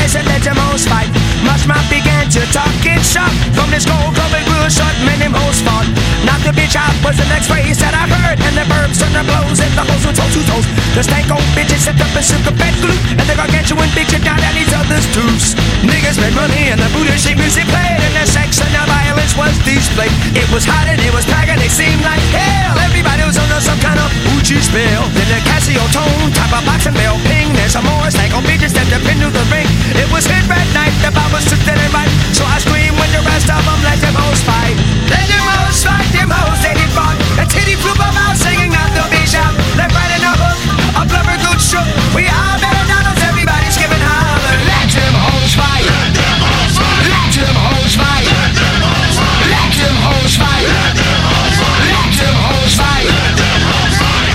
they said let them hoes fight. Mushmouth began to talk it shop. From this gold covered grew short, men them hoes fought. Knock the bitch out was the next phrase that I heard. And the verbs turned their blows and the hoes were toes to toes. The stank old bitches set up and shook a fat glue. And the gargantuan bitches down at each other's tubes. Niggas made money and the booty shake music played. And the sex and the violence was displayed. It was hot and it was packed and it seemed like hell. Everybody was under some kind of Uchi spell. Then the Casio tone